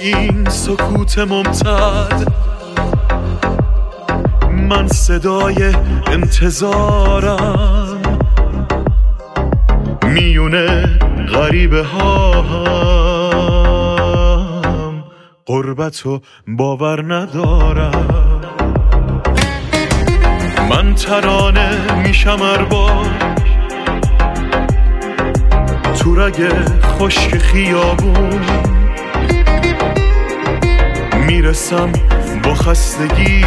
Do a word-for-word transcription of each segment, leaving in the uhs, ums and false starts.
این سکوت ممتد من صدای انتظارم، میونه غریبه ها هم غربتو باور ندارم. من ترانه میشم ارباب تو رگ خشک خیابون، میرسم با خستگی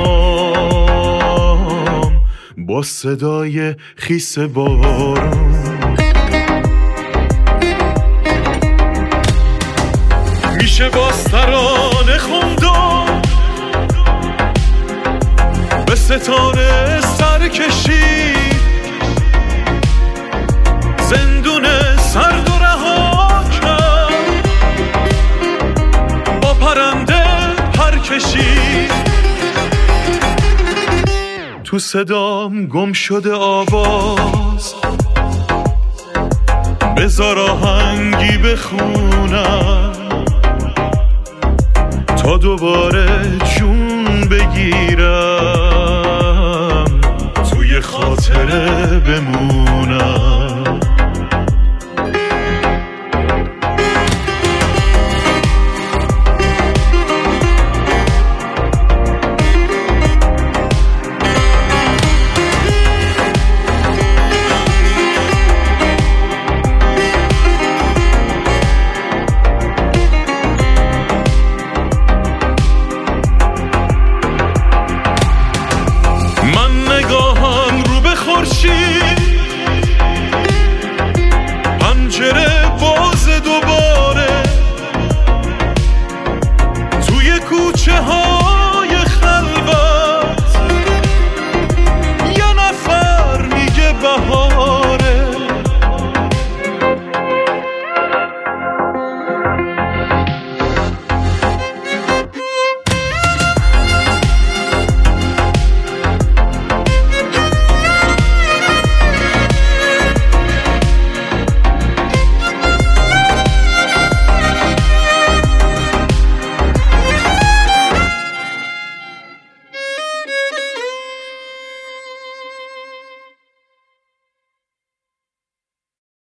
هام با صدای خیس بارون. میشه باز ترانه خوندم به ستاره سر کشید، زندون سرد و رها کرد با پرنده پر کشید. تو صدام گم شده آواز، بذار آهنگی بخونم تا دوباره جون بگیرم توی خاطره بمونم.